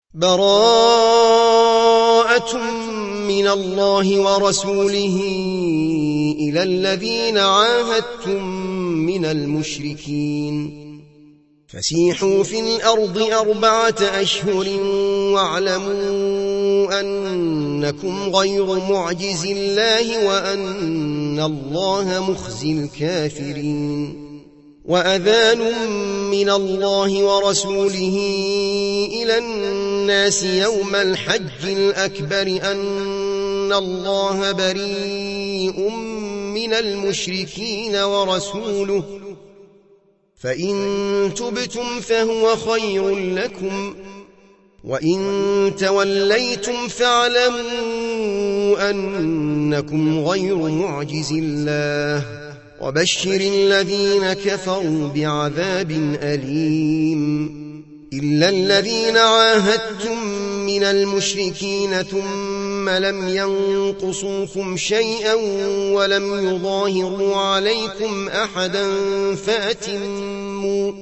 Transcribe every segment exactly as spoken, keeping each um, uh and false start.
براءة من الله ورسوله إلى الذين عاهدتم من المشركين فسيحوا في الأرض أربعة أشهر واعلموا أنكم غير معجز الله وأن الله مخزي الكافرين وأذان من الله ورسوله إلى الناس يوم الحج الأكبر أن الله بريء من المشركين ورسوله فإن تبتم فهو خير لكم وإن توليتم فاعلموا أنكم غير معجز الله وبشر الذين كفروا بعذاب أليم إلا الذين عاهدتم من المشركين ثم لم ينقصوكم شيئا ولم يظاهروا عليكم أحدا فأتموا,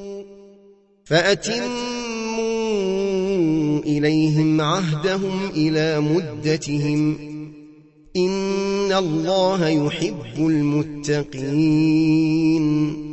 فأتموا إليهم عهدهم إلى مدتهم إن الله يحب المتقين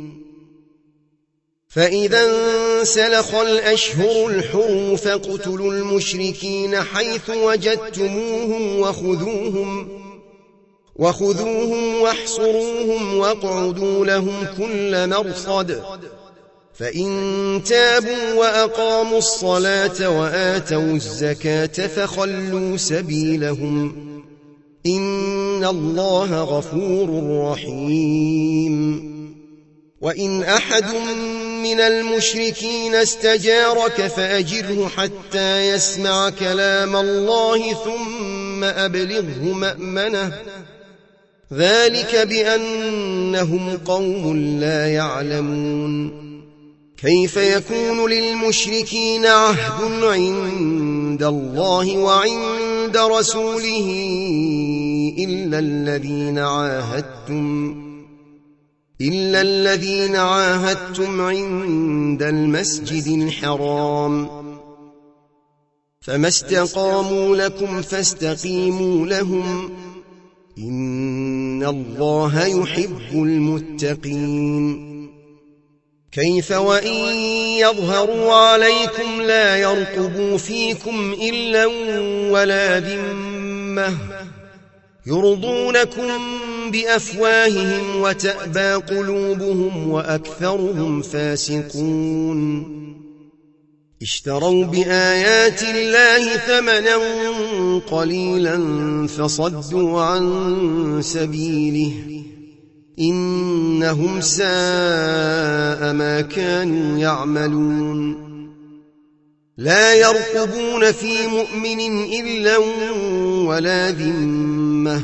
فإذا انسلخ الأشهر الحرم فاقتلوا المشركين حيث وجدتموهم وخذوهم, وخذوهم واحصروهم واقعدوا لهم كل مرصد فإن تابوا وأقاموا الصلاة وآتوا الزكاة فخلوا سبيلهم إن الله غفور رحيم وإن أحد من المشركين استجارك فأجره حتى يسمع كلام الله ثم أبلغه مأمنه ذلك بأنهم قوم لا يعلمون كيف يكون للمشركين عهد عند الله وعند رسوله إلا الذين عاهدتم إلا الذين عاهدتم عند المسجد الحرام فما استقاموا لكم فاستقيموا لهم إن الله يحب المتقين كيف وإن يظهروا عليكم لا يرقبوا فيكم إلا ولا ذمة يرضونكم بأفواههم وتأبى قلوبهم وأكثرهم فاسقون اشتروا بآيات الله ثمنا قليلا فصدوا عن سبيله إنهم ساء ما كانوا يعملون لا يرقبون في مؤمن إلا ولا ذمة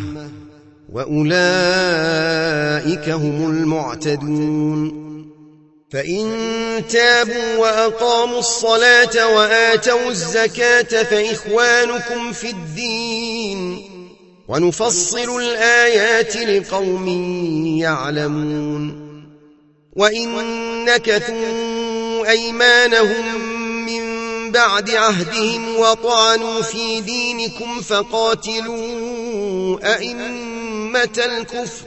وأولئك هم المعتدون فإن تابوا وأقاموا الصلاة وآتوا الزكاة فإخوانكم في الدين ونفصل الآيات لقوم يعلمون وإن نكثوا أيمانهم من بعد عهدهم وطعنوا في دينكم فقاتلوا أئمة الكفر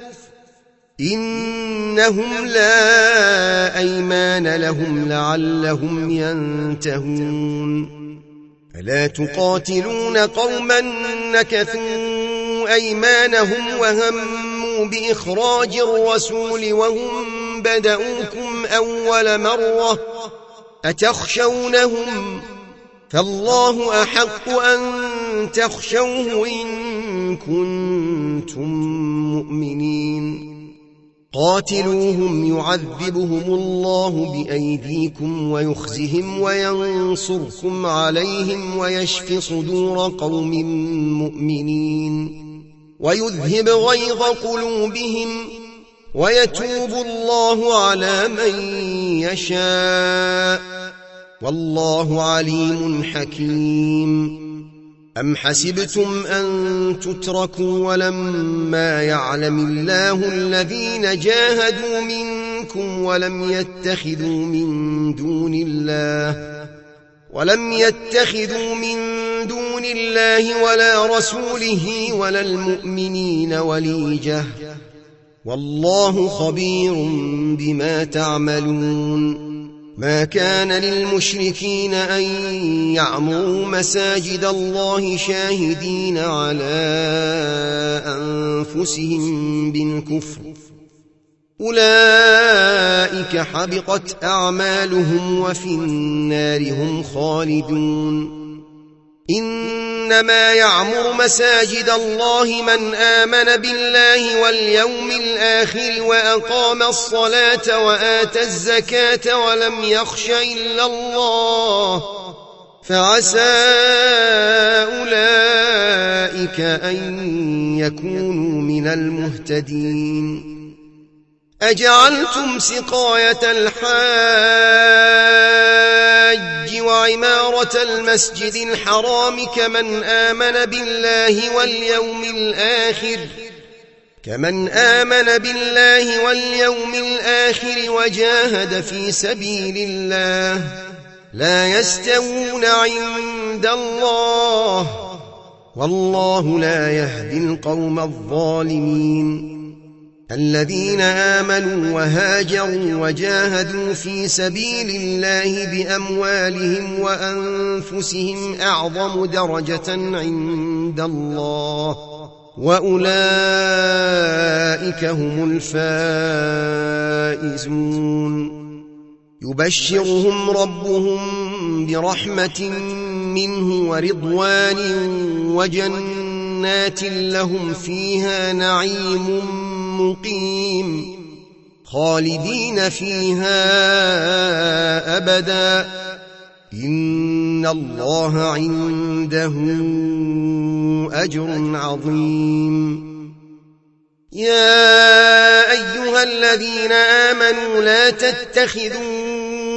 إنهم لا أيمان لهم لعلهم ينتهون ألا تقاتلون قوما نكثوا أيمانهم وهموا بإخراج الرسول وهم بدؤوكم أول مرة أتخشونهم فالله أحق أن تخشوه إن كنتم مؤمنين قاتلوهم يعذبهم الله بأيديكم ويخزهم وينصركم عليهم ويشف صدور قوم مؤمنين ويذهب غيظ قلوبهم ويتوب الله على من يشاء والله عليم حكيم أم حسبتم أن تتركوا ولما يعلم الله الذين جاهدوا منكم ولم يتخذوا من دون الله ولم يتخذوا من دون الله ولا رسوله ولا المؤمنين وليجة والله خبير بما تعملون ما كان للمشركين أن يعمروا مساجد الله شاهدين على أنفسهم بالكفر أولئك حبطت أعمالهم وفي النار هم خالدون إنما يعمر مساجد الله من آمن بالله واليوم الآخر وأقام الصلاة وآتى الزكاة ولم يخش إلا الله فعسى أولئك أن يكونوا من المهتدين أجعلتم سقاية الحاج وعمارة المسجد الحرام كمن آمن بالله واليوم الآخر كمن آمن بالله واليوم الآخر وجاهد في سبيل الله لا يستوون عند الله والله لا يهدي القوم الظالمين الذين آمنوا وهاجروا وجاهدوا في سبيل الله بأموالهم وأنفسهم أعظم درجة عند الله وأولئك هم الفائزون يبشرهم ربهم برحمة منه ورضوان وجنات لهم فيها نعيم مقيم خالدين فيها أبدا إن الله عنده أجر عظيم يا أيها الذين آمنوا لا تتخذوا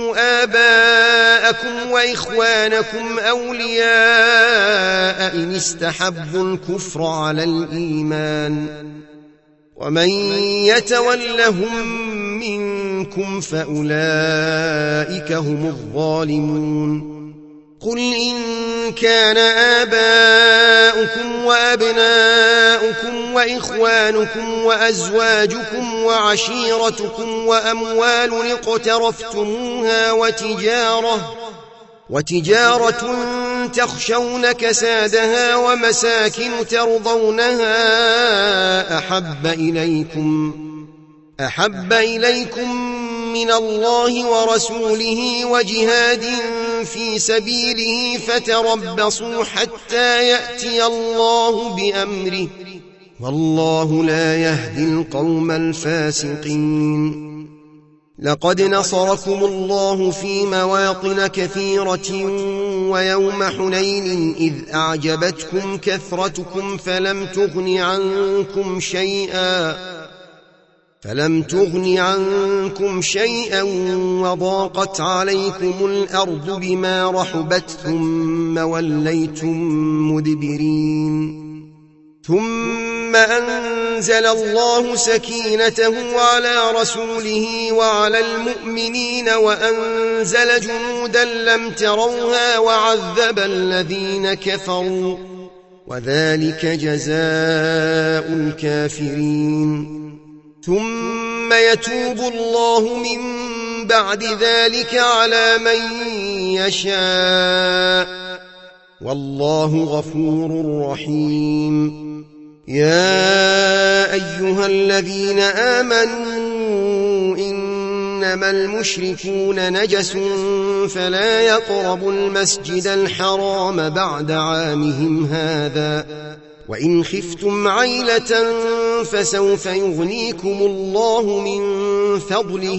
آباءكم وإخوانكم أولياء إن استحبوا الكفر على الإيمان ومن يتولهم منكم فأولئك هم الظالمون قل إن كان آباؤكم وأبناؤكم وإخوانكم وأزواجكم وعشيرتكم وأموال اقترفتموها وتجارة وتجارة تخشون كسادها ومساكن ترضونها أحب إليكم أحب إليكم من الله ورسوله وجهاد في سبيله فتربصوا حتى يأتي الله بأمره والله لا يهدي القوم الفاسقين لقد نصركم الله في مواطن كثيرة ويوم حنين إذ أعجبتكم كثرتكم فلم تغن عنكم شيئا فلم تغن عنكم شيئا وضاقت عليكم الأرض بما رحبت ثم وليتم مدبرين ثم أنزل الله سكينته على رسوله وعلى المؤمنين وأنزل جنودا لم تروها وعذب الذين كفروا وذلك جزاء الكافرين ثم يتوب الله من بعد ذلك على من يشاء والله غفور رحيم يا أيها الذين آمنوا إنما المشركون نجس فلا يقربوا المسجد الحرام بعد عامهم هذا وإن خفتم عيلة فسوف يغنيكم الله من فضله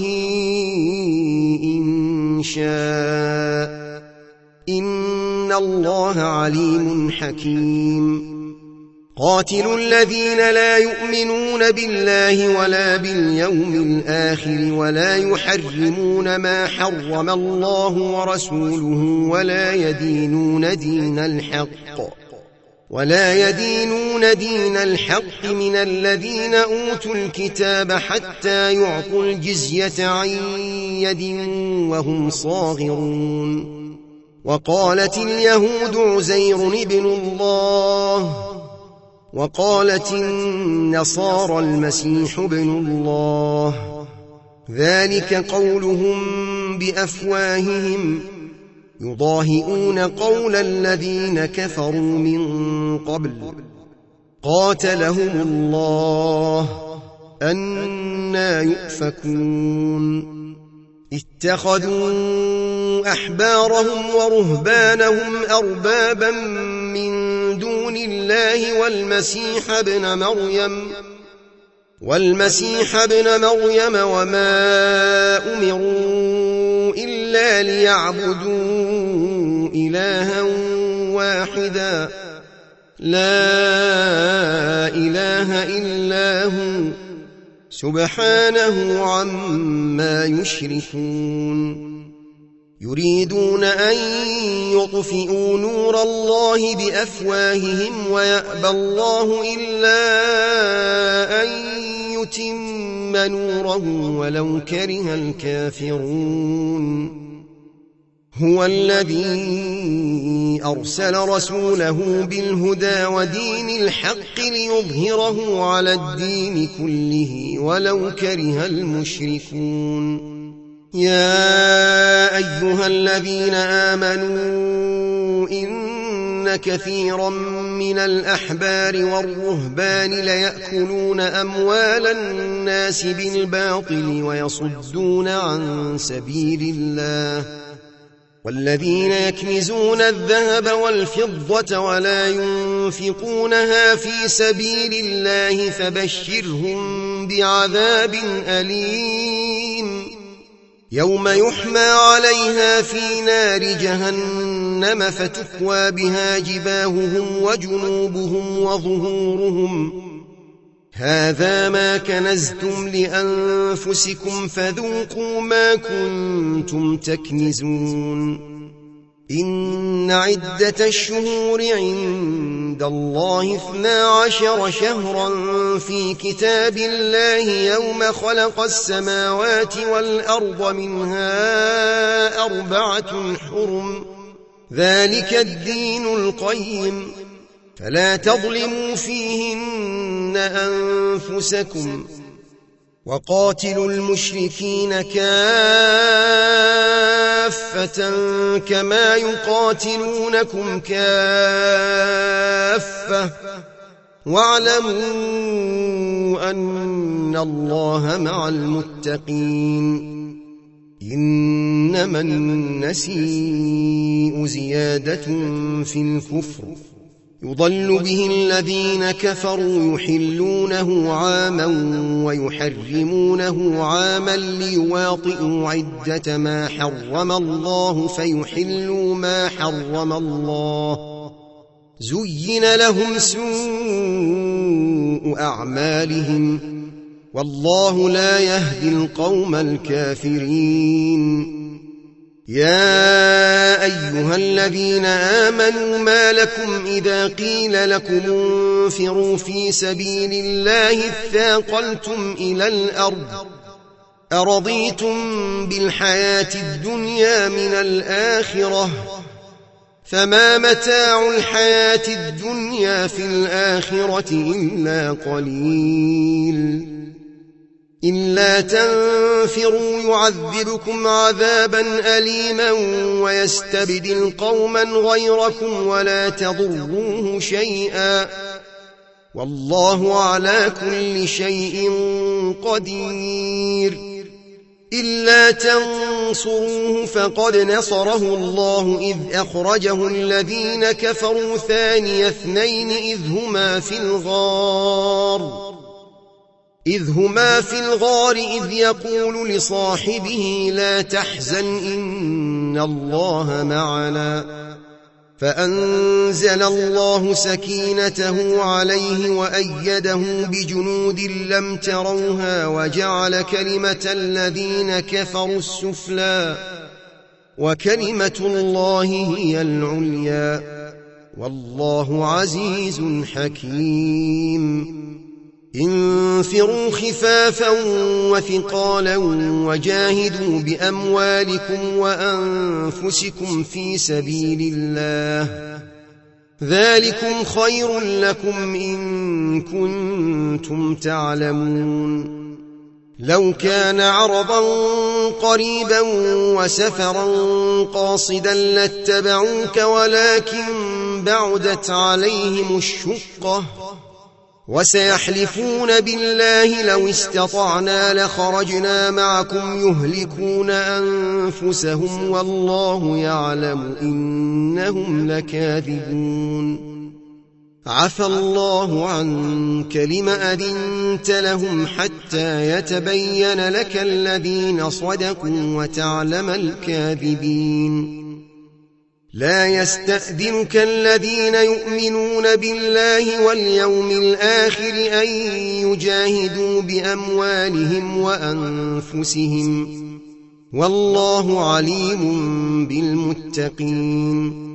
إن شاء إن الله عليم حكيم قاتلوا الذين لا يؤمنون بالله ولا باليوم الآخر ولا يحرمون ما حرم الله ورسوله ولا يدينون دين الحق ولا يدينون دين الحق من الذين أوتوا الكتاب حتى يعطوا الجزية عن يد وهم صاغرون وقالت اليهود عزير ابن الله وقالت النصارى المسيح ابن الله ذلك قولهم بأفواههم يضاهئون قول الذين كفروا من قبل قاتلهم الله أنى يؤفكون اتخذوا أحبارهم ورهبانهم أربابا من دون الله والمسيح ابن مريم والمسيح ابن مريم وما أمروا إلا ليعبدوا إلها واحدا لا إله إلا هو سبحانه عما يشركون يريدون أن يطفئوا نور الله بأفواههم ويأبى الله إلا أن يتم نوره ولو كره الكافرون هو الذي أرسل رسوله بالهدى ودين الحق ليظهره على الدين كله ولو كره المشركون يا أيها الذين آمنوا إن كثيرا من الأحبار والرهبان ليأكلون أموال الناس بالباطل ويصدون عن سبيل الله والذين يكنزون الذهب والفضة ولا ينفقونها في سبيل الله فبشرهم بعذاب أليم يوم يحمى عليها في نار جهنم فتكوى بها جباههم وجنوبهم وظهورهم هذا ما كنزتم لأنفسكم فذوقوا ما كنتم تكنزون إن عدة الشهور عند الله اثنا عشر شهرا في كتاب الله يوم خلق السماوات والأرض منها أربعة حرم ذلك الدين القيم فلا تظلموا فيهن أنفسكم وقاتلوا المشركين كافة كما يقاتلونكم كافة واعلموا أن الله مع المتقين إنما النسيء زيادة في الكفر يضل به الذين كفروا يحلونه عاما ويحرمونه عاما ليواطئوا عدة ما حرم الله فيحلوا ما حرم الله زين لهم سوء أعمالهم والله لا يهدي القوم الكافرين يا أيها الذين آمنوا ما لكم إذا قيل لكم انفروا في سبيل الله اثاقلتم إلى الأرض أرضيتم بالحياة الدنيا من الآخرة فما متاع الحياة الدنيا في الآخرة إلا قليل إلا تنفروا يعذبكم عذابا أليما ويستبدل قوما غيركم ولا تضروه شيئا والله على كل شيء قدير إلا تنصروه فقد نصره الله إذ أخرجه الذين كفروا ثاني اثنين إذ هما في الغار إذ هما في الغار إذ يقول لصاحبه لا تحزن إن الله معنا فأنزل الله سكينته عليه وأيده بجنود لم تروها وجعل كلمة الذين كفروا السفلى وكلمة الله هي العليا والله عزيز حكيم انفروا خفافا وثقالا وجاهدوا بأموالكم وأنفسكم في سبيل الله ذلكم خير لكم إن كنتم تعلمون لو كان عرضا قريبا وسفرا قاصدا لاتبعوك ولكن بعدت عليهم الشقة وسيحلفون بالله لو استطعنا لخرجنا معكم يهلكون أنفسهم والله يعلم إنهم لكاذبون عفى الله عنك لم أذنت لهم حتى يتبين لك الذين صدقوا وتعلم الكاذبين لا يستأذنك الذين يؤمنون بالله واليوم الآخر أن يجاهدوا بأموالهم وأنفسهم والله عليم بالمتقين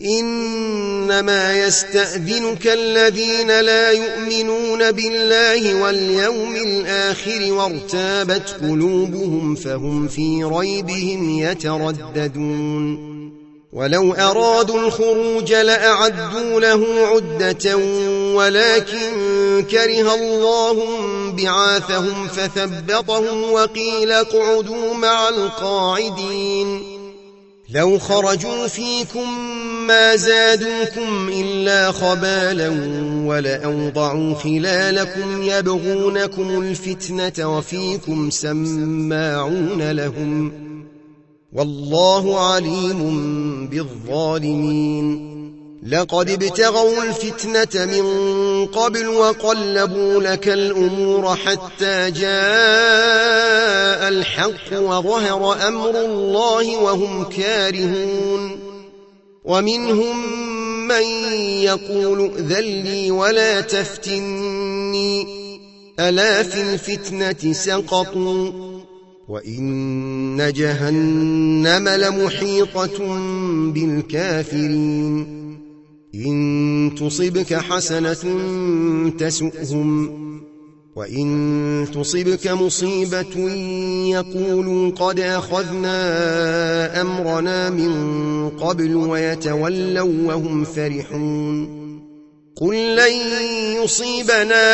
إنما يستأذنك الذين لا يؤمنون بالله واليوم الآخر وارتابت قلوبهم فهم في ريبهم يترددون ولو أرادوا الخروج لأعدوا له عدة ولكن كره الله بعاثهم فثبطهم وقيل اقعدوا مع القاعدين لو خرجوا فيكم ما زادوكم إلا خبالا ولأوضعوا خلالكم يبغونكم الفتنة وفيكم سماعون لهم والله عليم بالظالمين لقد ابتغوا الفتنة من قبل وقلبوا لك الأمور حتى جاء الحق وظهر أمر الله وهم كارهون ومنهم من يقول ائذن لي ولا تفتني ألا في الفتنة سقطوا وإن جهنم لمحيطة بالكافرين إن تصبك حسنة تسؤهم وإن تصبك مصيبة يقولوا قد أخذنا أمرنا من قبل ويتولوا وهم فرحون قل لن يصيبنا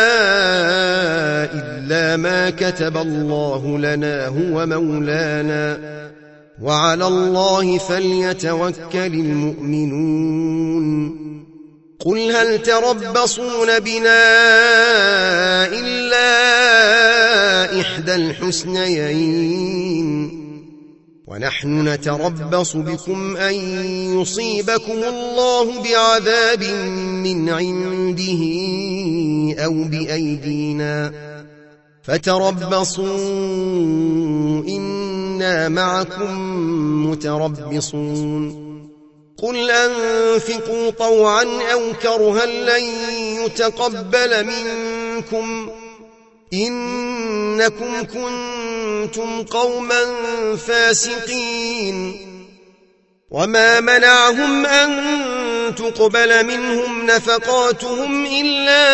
إلا ما كتب الله لنا هو مولانا وعلى الله فليتوكل المؤمنون قل هل تربصون بنا إلا إحدى الحسنيين ونحن نتربص بكم أن يصيبكم الله بعذاب من عنده أو بأيدينا فتربصوا إنا معكم متربصون قل أنفقوا طوعا أو كرها لن يتقبل منكم إنكم كنتم قوما فاسقين وما منعهم أن تقبل منهم نفقاتهم إلا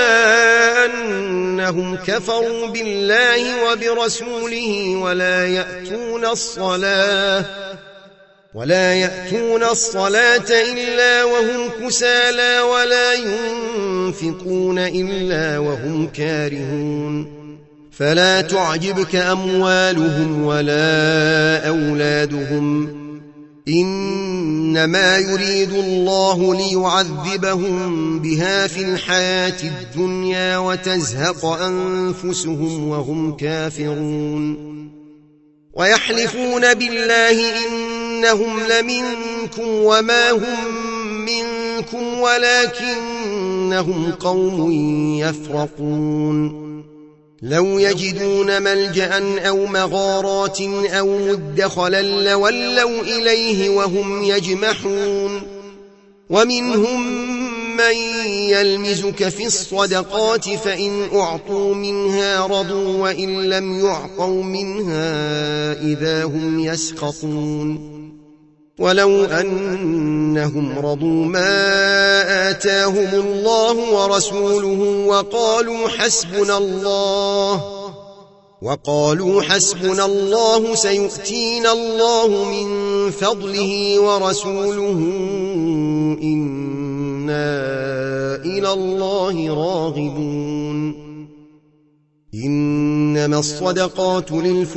أنهم كفروا بالله وبرسوله ولا يأتون الصلاة ولا يأتون الصلاة إلا وهم كسالى ولا ينفقون إلا وهم كارهون فلا تعجبك أموالهم ولا أولادهم إنما يريد الله ليعذبهم بها في الحياة الدنيا وتزهق أنفسهم وهم كافرون ويحلفون بالله إنهم لمنكم وما هم منكم ولكنهم قوم يفرقون لو يجدون ملجأ أو مغارات أو مدخلا لولوا إليه وهم يجمحون ومنهم من يلمزك في الصدقات فإن أعطوا منها رضوا وإن لم يعطوا منها إذا هم يسخطون ولو أنهم رضوا ما آتاهم الله ورسوله وقالوا حسبنا الله وقالوا حسبنا الله سيؤتينا الله من فضله ورسوله إنا إلى الله راغبون إنما الصدقات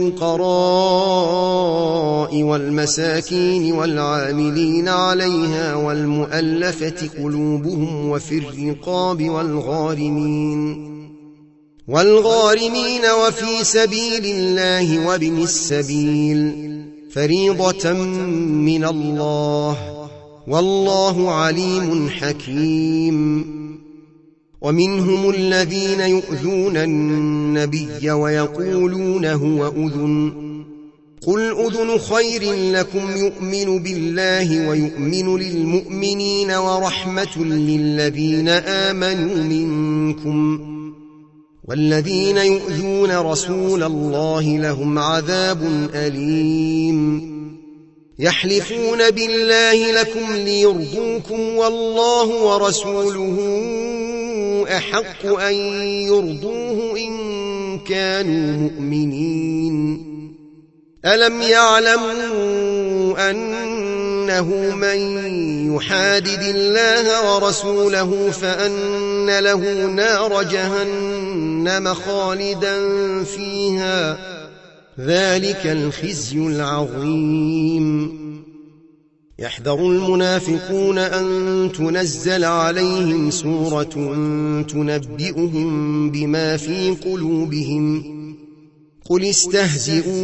للفقراء والمساكين والعاملين عليها والمؤلفة قلوبهم وفي الرقاب والغارمين والغارمين وفي سبيل الله وابن السبيل فريضة من الله والله عليم حكيم. ومنهم الذين يؤذون النبي ويقولون هو أذن قل أذن خير لكم يؤمن بالله ويؤمن للمؤمنين ورحمة للذين آمنوا منكم والذين يؤذون رسول الله لهم عذاب أليم. يحلفون بالله لكم ليرضوكم والله ورسوله أحق أن يرضوه إن كانوا مؤمنين. ألم يعلموا أنه من يحادد الله ورسوله فأن له نار جهنم خالدا فيها ذلك الخزي العظيم. يحذر المنافقون أن تنزل عليهم سورة تنبئهم بما في قلوبهم قل استهزئوا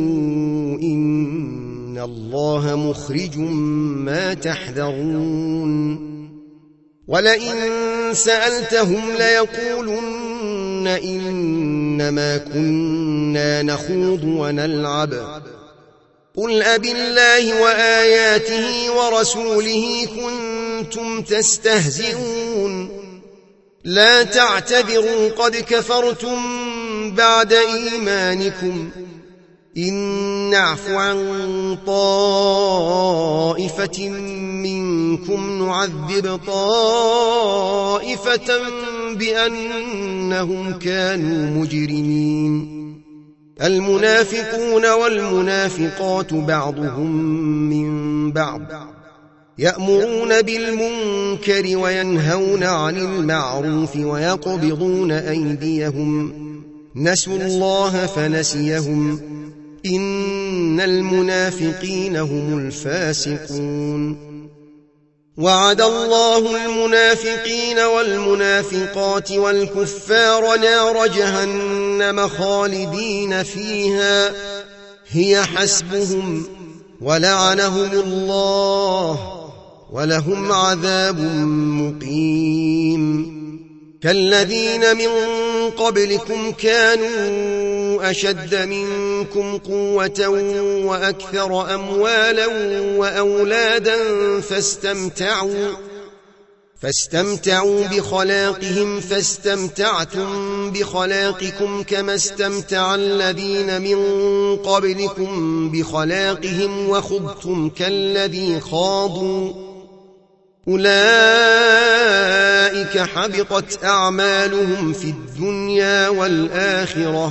إن الله مخرج ما تحذرون. ولئن سألتهم ليقولن إنما كنا نخوض ونلعب قل أبالله وآياته ورسوله كنتم تستهزئون لا تعتذروا قد كفرتم بعد إيمانكم إن نعف عن طائفة منكم نعذب طائفة بأنهم كانوا مجرمين. المنافقون والمنافقات بعضهم من بعض يأمرون بالمنكر وينهون عن المعروف ويقبضون أيديهم نسوا الله فنسيهم إن المنافقين هم الفاسقون. وعد الله المنافقين والمنافقات والكفار نار جهنم خالدين فيها هي حسبهم ولعنهم الله ولهم عذاب مقيم. كالذين من قبلكم كانوا أشد منكم قوة وأكثر أموالا وأولادا فاستمتعوا فاستمتعوا بخلاقهم فاستمتعتم بخلاقكم كما استمتع الذين من قبلكم بخلاقهم وخضتم كالذي خاضوا أولئك حبطت أعمالهم في الدنيا والآخرة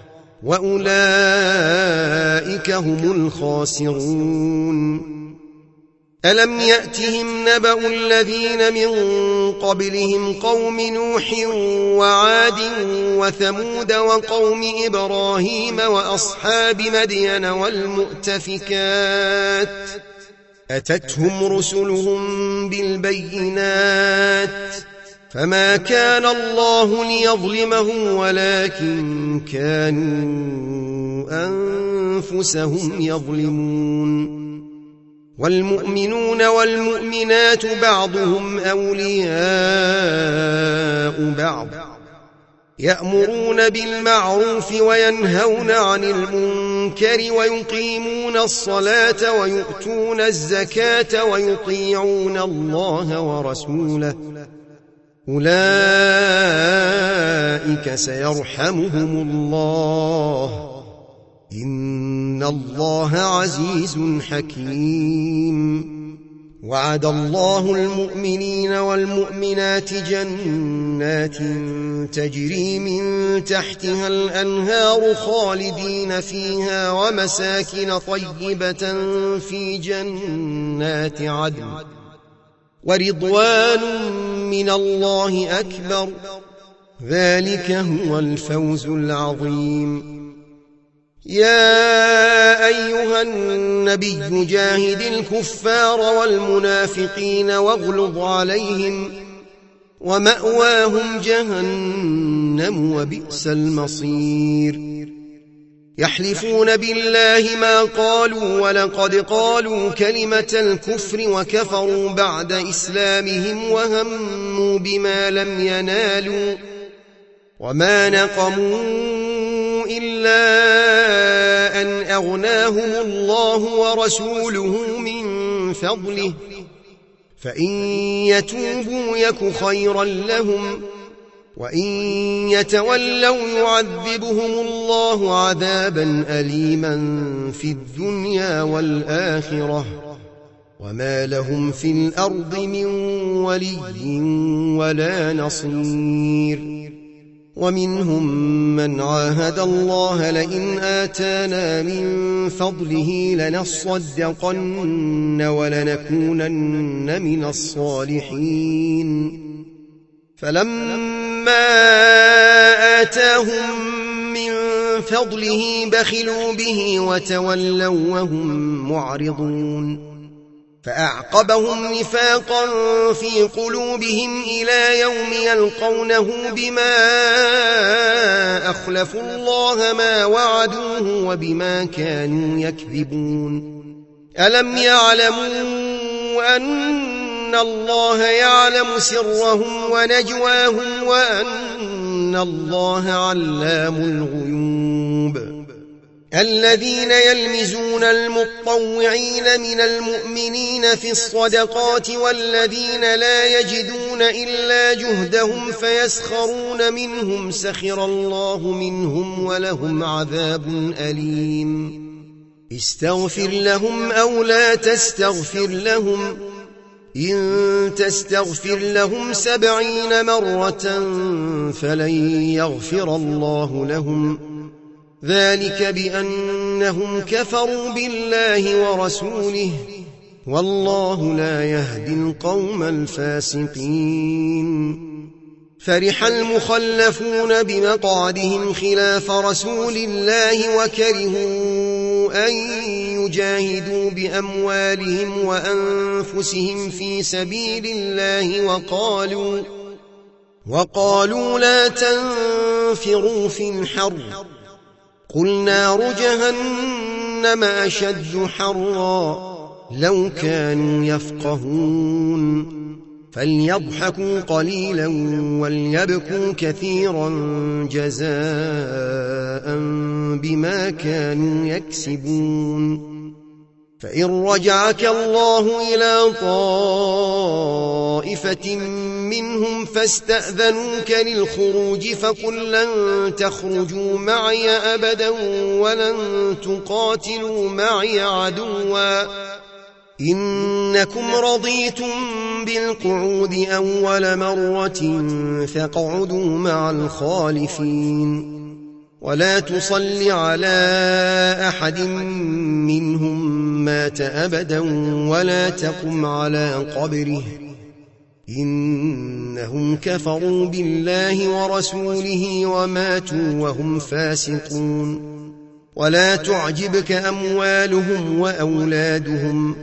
وأولئك هم الخاسرون. ألم يأتهم نبأ الذين من قبلهم قوم نوح وعاد وثمود وقوم إبراهيم وأصحاب مدين والمؤتفكات أتتهم رسلهم بالبينات فما كان الله ليظلمهم ولكن كانوا أنفسهم يظلمون. والمؤمنون والمؤمنات بعضهم أولياء بعض يأمرون بالمعروف وينهون عن المنكر ويقيمون الصلاة ويؤتون الزكاة ويطيعون الله ورسوله أولئك سيرحمهم الله إن الله عزيز حكيم. وعد الله المؤمنين والمؤمنات جنات تجري من تحتها الأنهار خالدين فيها ومساكن طيبة في جنات عدن ورضوان من الله أكبر، ذلك هو الفوز العظيم. يا أيها النبي جاهد الكفار والمنافقين واغلظ عليهم، ومأواهم جهنم وبئس المصير. يحلفون بالله ما قالوا ولقد قالوا كلمة الكفر وكفروا بعد إسلامهم وهموا بما لم ينالوا، وما نقموا إلا أن أغناهم الله ورسوله من فضله، فإن يتوبوا يك خيرا لهم، وإن يتولوا يعذبهم الله عذابا أليما في الدنيا والآخرة، وما لهم في الأرض من ولي ولا نصير. ومنهم من عاهد الله لئن آتانا من فضله لنصدقن ولنكونن من الصالحين، فلما آتاهم من فضله بخلوا به وتولوا وهم معرضون، فأعقبهم نفاقا في قلوبهم إلى يوم يلقونه بما أخلفوا الله ما وعدوه وبما كانوا يكذبون. ألم يعلموا أن الله يعلم سرهم ونجواهم وأن الله علام الغيوب؟ الذين يلمزون المطوعين من المؤمنين في الصدقات والذين لا يجدون إلا جهدهم فيسخرون منهم سخر الله منهم ولهم عذاب أليم. استغفر لهم أو لا تستغفر لهم، إن تستغفر لهم سبعين مرة فلن يغفر الله لهم، ذلك بأنهم كفروا بالله ورسوله، والله لا يهدي القوم الفاسقين. فرح المخلفون بمقعدهم خلاف رسول الله وكرهوا أن يجاهدوا بأموالهم وأنفسهم في سبيل الله وقالوا, وقالوا لا تنفروا في الحر، قل نار جهنم أشد حرا لو كانوا يفقهون. فليضحكوا قليلا وليبكوا كثيرا جزاء بما كانوا يكسبون. فإن رجعك الله إلى طائفة منهم فاستأذنوك للخروج فقل لن تخرجوا معي أبدا ولن تقاتلوا معي عدوا، إنكم رضيتم بالقعود أول مرة فاقعدوا مع الخالفين، ولا تصل على أحد منهم مات أبدا ولا تقم على قبره، إنهم كفروا بالله ورسوله وماتوا وهم فاسقون. ولا تعجبك أموالهم وأولادهم،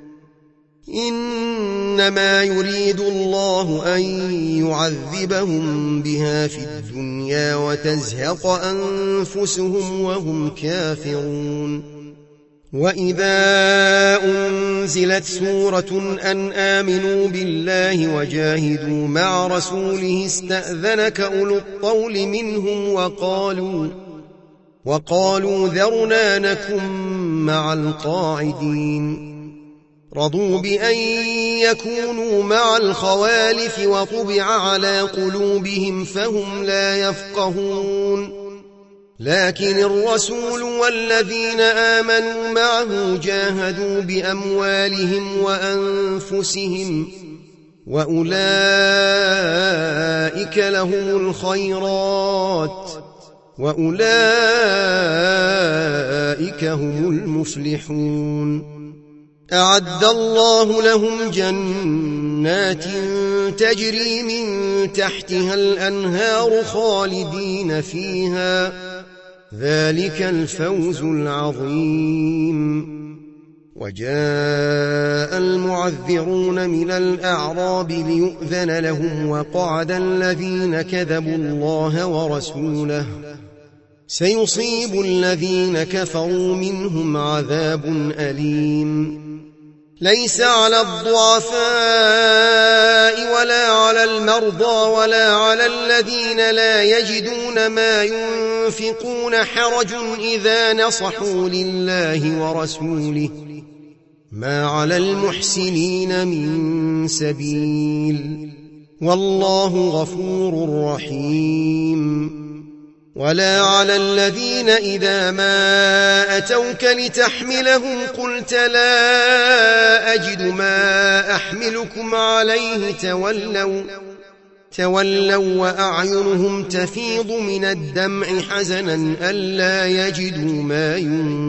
إنما يريد الله أن يعذبهم بها في الدنيا وتزهق أنفسهم وهم كافرون. وإذا أنزلت سورة أن آمنوا بالله وجاهدوا مع رسوله استأذنك أولو الطول منهم وقالوا, وقالوا ذرنا نكن مع القاعدين. رضوا بأن يكونوا مع الخوالف وطبع على قلوبهم فهم لا يفقهون. لكن الرسول والذين آمنوا معه جاهدوا بأموالهم وأنفسهم وأولئك لهم الخيرات وأولئك هم المفلحون. أعد الله لهم جنات تجري من تحتها الأنهار خالدين فيها، ذلك الفوز العظيم. وجاء المعذرون من الأعراب ليؤذن لهم وقعد الذين كذبوا الله ورسوله، سيصيب الذين كفروا منهم عذاب أليم. ليس على الضعفاء ولا على المرضى ولا على الذين لا يجدون ما ينفقون حرج إذا نصحوا لله ورسوله، ما على المحسنين من سبيل، والله غفور رحيم. ولا على الذين إذا ما أتوك لتحملهم قلت لا أجد ما أحملكم عليه تولوا, تولوا وأعينهم تفيض من الدمع حزنا ألا يجدوا ما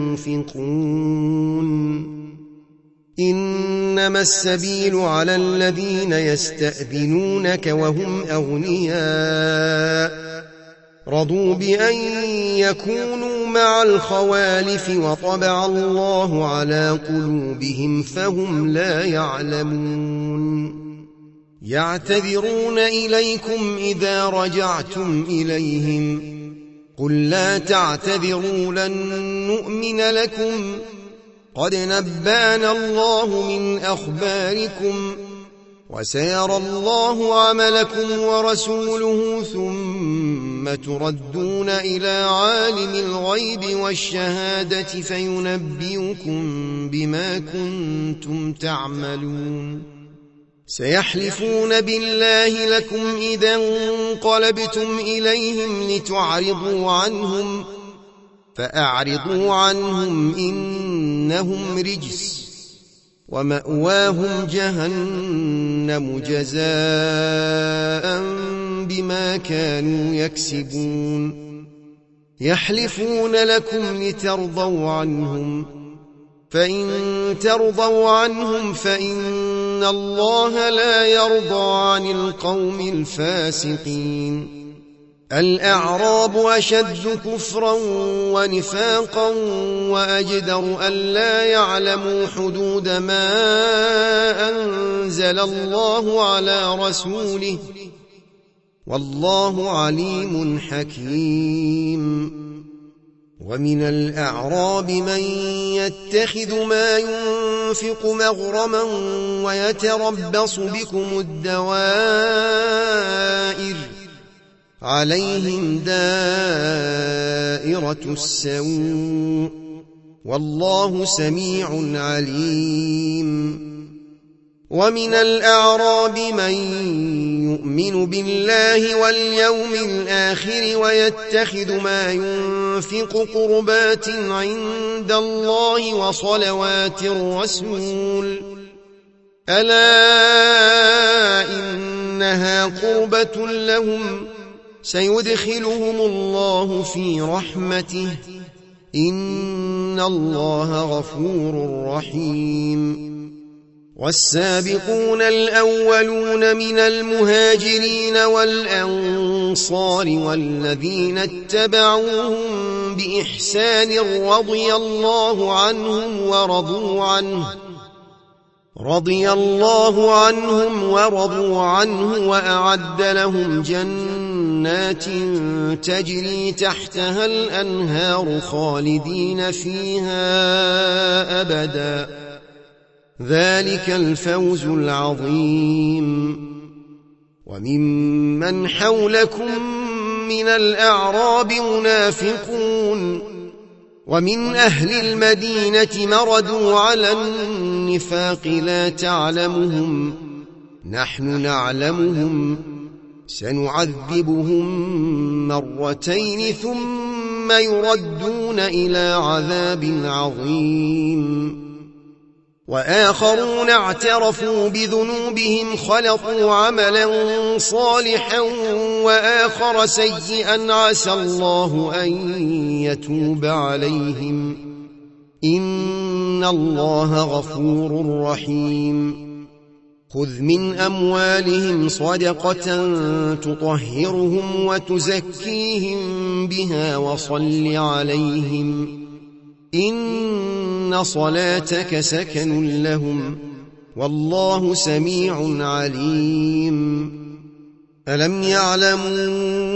ينفقون. إنما السبيل على الذين يستأذنونك وهم أغنياء رضوا بأن يكونوا مع الخوالف وطبع الله على قلوبهم فهم لا يعلمون. يعتذرون إليكم إذا رجعتم إليهم قل لا تعتذروا لن نؤمن لكم قد نبأنا الله من أخباركم وسيرى الله عملكم ورسوله ثم تردون إلى عالم الغيب والشهادة فينبئكم بما كنتم تعملون. سيحلفون بالله لكم إذا انقلبتم إليهم لتعرضوا عنهم فأعرضوا عنهم إنهم رجس ومأواهم جهنم جزاء بما كانوا يكسبون. يحلفون لكم لترضوا عنهم فإن ترضوا عنهم فإن الله لا يرضى عن القوم الفاسقين. الأعراب أشد كفرا ونفاقا وأجدر ألا يعلموا حدود ما أنزل الله على رسوله والله عليم حكيم. ومن الأعراب من يتخذ ما ينفق مغرما ويتربص بكم الدوائر عليهم دائرة السوء والله سميع عليم. ومن الأعراب من يؤمن بالله واليوم الآخر ويتخذ ما ينفق قربات عند الله وصلوات الرسول ألا إنها قربة لهم سيدخلهم الله في رحمته إن الله غفور رحيم. والسابقون الأولون من المهاجرين والأنصار والذين اتبعوهم بإحسان رضي الله عنهم ورضوا عنه رضي الله عنهم ورضوا عنه وأعد لهم جنات تجري تحتها الأنهار خالدين فيها أبدا ذلك الفوز العظيم. وممن حولكم من الأعراب منافقون ومن أهل المدينة مردوا على النفاق لا تعلمهم نحن نعلمهم سنعذبهم مرتين ثم ثم يردون إلى عذاب عظيم. وآخرون اعترفوا بذنوبهم خلطوا عملا صالحا وآخر سيئا عسى الله أن يتوب عليهم إن الله غفور رحيم. خذ من أموالهم صدقة تطهرهم وتزكيهم بها وصل عليهم إن صلاتك سكن لهم والله سميع عليم. ألم يعلموا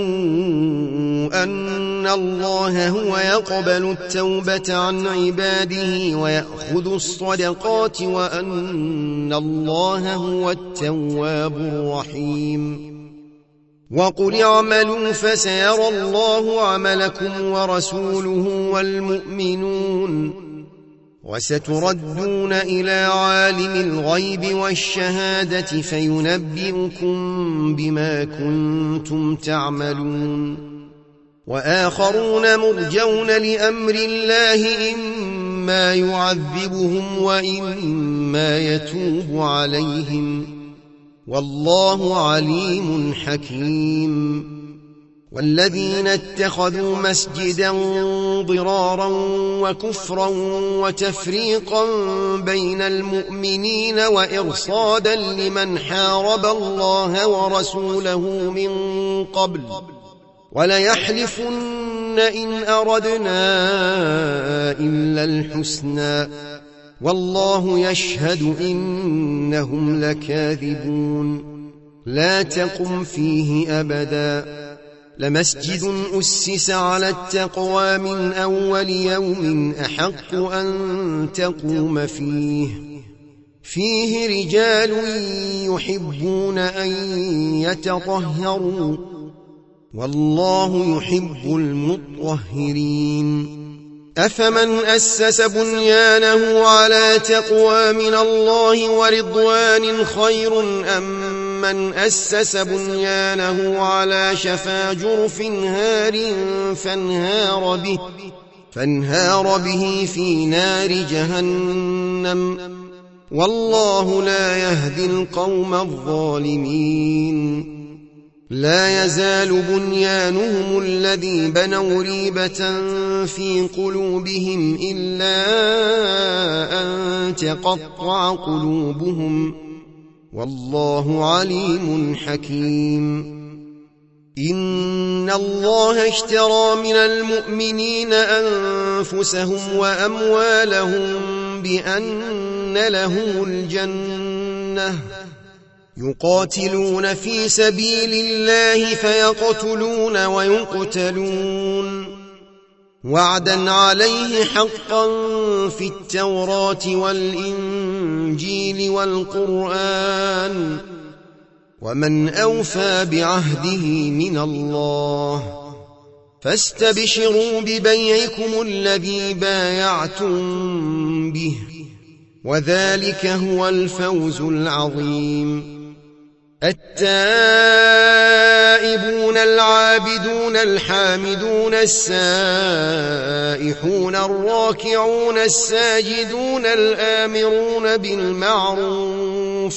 أن الله هو يقبل التوبة عن عباده ويأخذ الصدقات وأن الله هو التواب الرحيم. وقل اعملوا فسيرى الله عملكم ورسوله والمؤمنون وستردون إلى عالم الغيب والشهادة فينبئكم بما كنتم تعملون. وآخرون مرجون لأمر الله إما يعذبهم وإما يتوب عليهم والله عليم حكيم. والذين اتخذوا مسجدا ضرارا وكفرا وتفريقا بين المؤمنين وإرصادا لمن حارب الله ورسوله من قبل وليحلفن إن أردنا إلا الحسنى والله يشهد إنهم لكاذبون. لا تقم فيه أبدا لمسجد أسس على التقوى من أول يوم أحق أن تقوم فيه فيه رجال يحبون أن يتطهروا والله يحب المطهرين. أفمن أسس بنيانه على تقوى من الله ورضوان خير أم من أسس بنيانه على شفا جرف هار فانهار به, فانهار به في نار جهنم والله لا يهدي القوم الظالمين. لا يزال بنيانهم الذي بنوا ريبة في قلوبهم إلا أن تقطع قلوبهم والله عليم حكيم. إن الله اشترى من المؤمنين أنفسهم وأموالهم بأن لهم الجنة يقاتلون في سبيل الله فيقتلون ويقتلون وعدا عليه حقا في التوراة والإنجيل والقرآن ومن أوفى بعهده من الله فاستبشروا ببيعكم الذي بايعتم به وذلك هو الفوز العظيم. التائبون العابدون الحامدون السائحون الراكعون الساجدون الآمرون بالمعروف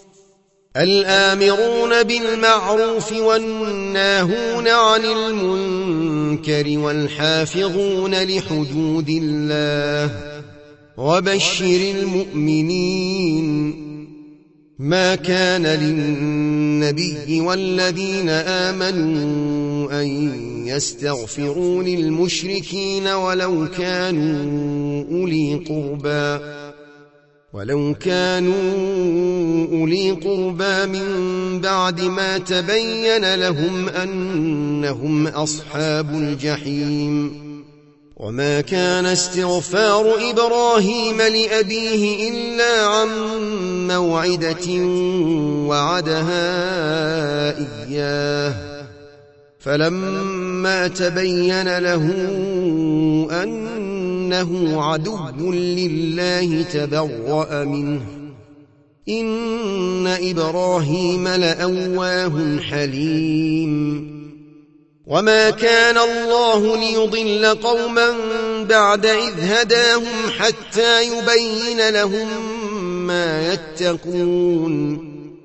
الآمرون بالمعروف والناهون عن المنكر والحافظون لحدود الله وبشر المؤمنين. ما كان للنبي والذين آمنوا أن يستغفروا للمشركين ولو كانوا أولي قربى ولو كانوا أولي قربى من بعد ما تبين لهم أنهم أصحاب الجحيم. وما كان استغفار إبراهيم لأبيه إلا عن موعدة وعدها إياه فلما تبين له أنه عدو لله تبرأ منه إن إبراهيم لأواه حليم. وما كان الله ليضل قوما بعد إذ هداهم حتى يبين لهم ما يتقون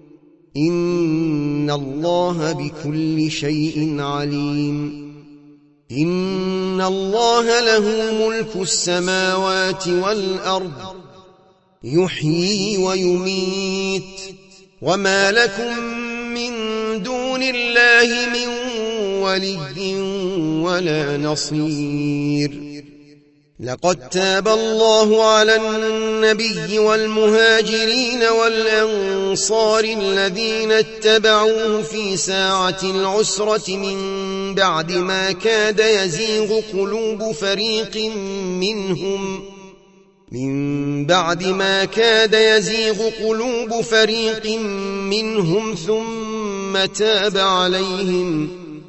إن الله بكل شيء عليم إن الله له ملك السماوات والأرض يحيي ويميت وما لكم من دون الله من ولي ولا نصير لقد تاب الله على النبي والمهاجرين والأنصار الذين اتبعوه في ساعة العسرة من بعد ما كاد يزيغ قلوب فريق منهم من بعد ما كاد يزيغ قلوب فريق منهم ثم تاب عليهم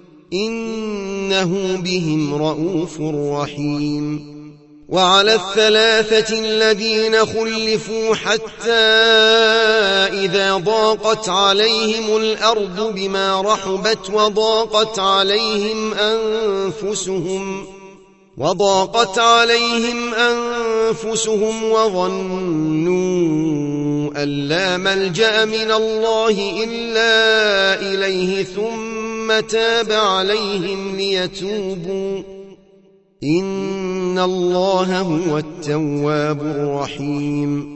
إنه بهم رءوف رحيم وعلى الثلاثة الذين خلفوا حتى إذا ضاقت عليهم الأرض بما رحبت وضاقت عليهم أنفسهم وضاقت عليهم أنفسهم وظنوا أن لا ملجأ من الله إلا إليه ثم تاب عليهم ليتوبوا إن الله هو التواب الرحيم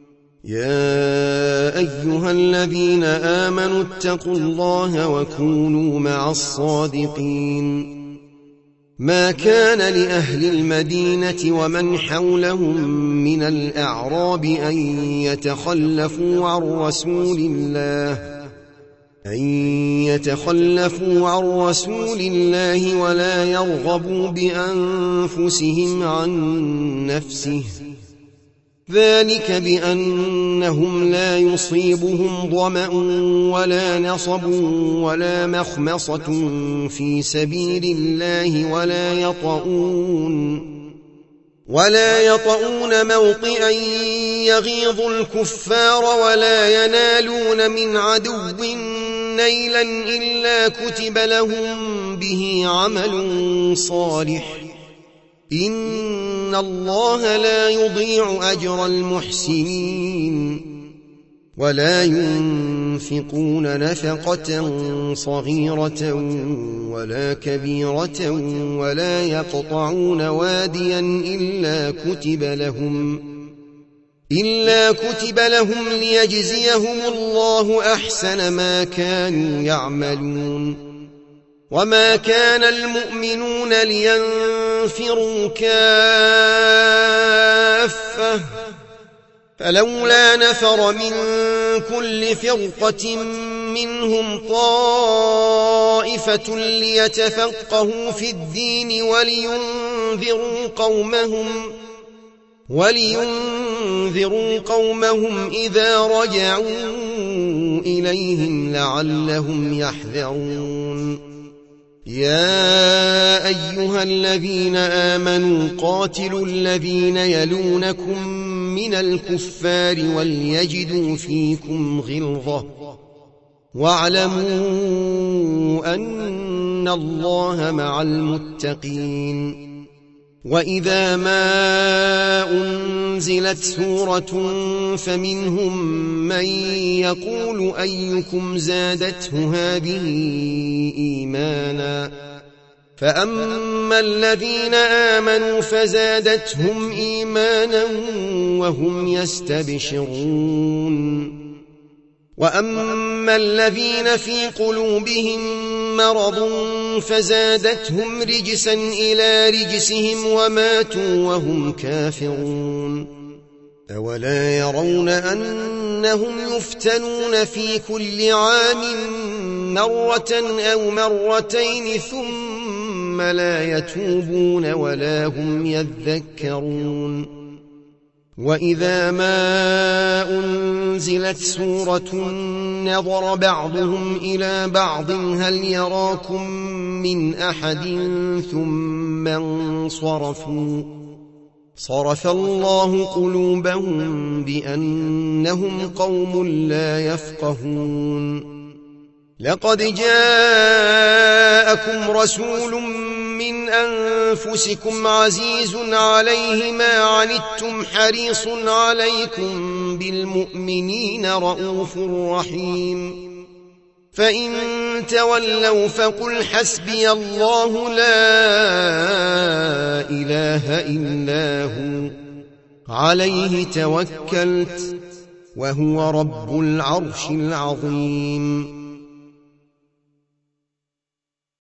يا أيها الذين آمنوا اتقوا الله وكونوا مع الصادقين ما كان لأهل المدينة ومن حولهم من الأعراب أن يتخلفوا عن رسول الله أن يتخلفوا عن رسول الله ولا يرغبوا بأنفسهم عن نفسه ذلك بأنهم لا يصيبهم ظمأ ولا نصب ولا مخمصة في سبيل الله ولا يطؤون ولا يطؤون موطئا يغيظ الكفار ولا ينالون من عدو نيلا إلا كتب لهم به عمل صالح إن الله لا يضيع أجر المحسنين ولا ينفقون نفقة صغيرة ولا كبيرة ولا يقطعون واديا إلا كتب لهم إلا كتب لهم ليجزيهم الله أحسن ما كانوا يعملون وما كان المؤمنون لينفروا كافة فلولا نفر من كل فرقة منهم طائفة ليتفقهوا في الدين ولينذروا قومهم ولينذروا قومهم إذا رجعوا إليهم لعلهم يحذرون يا أيها الذين آمنوا قاتلوا الذين يلونكم من الكفار وليجدوا فيكم غلظة واعلموا أن الله مع المتقين وإذا ما أنزلت سورة فمنهم من يقول أيكم زادته هذه إيمانا فأما الذين آمنوا فزادتهم إيمانا وهم يستبشرون وأما الذين في قلوبهم مرض فزادتهم رجسا إلى رجسهم وماتوا وهم كافرون أولا يرون أنهم يفتنون في كل عام مرة أو مرتين ثم لا يتوبون ولا هم يذكرون وإذا ما أنزلت سورة نظر بعضهم إلى بعض هل يراكم من أحد ثم انصرفوا صرف الله قلوبهم بأنهم قوم لا يفقهون لقد جاءكم رسول من أنفسكم عزيز عليه ما عنتم حريص عليكم بالمؤمنين رؤوف رحيم فإن تولوا فقل حسبي الله لا إله إلا هو عليه توكلت وهو رب العرش العظيم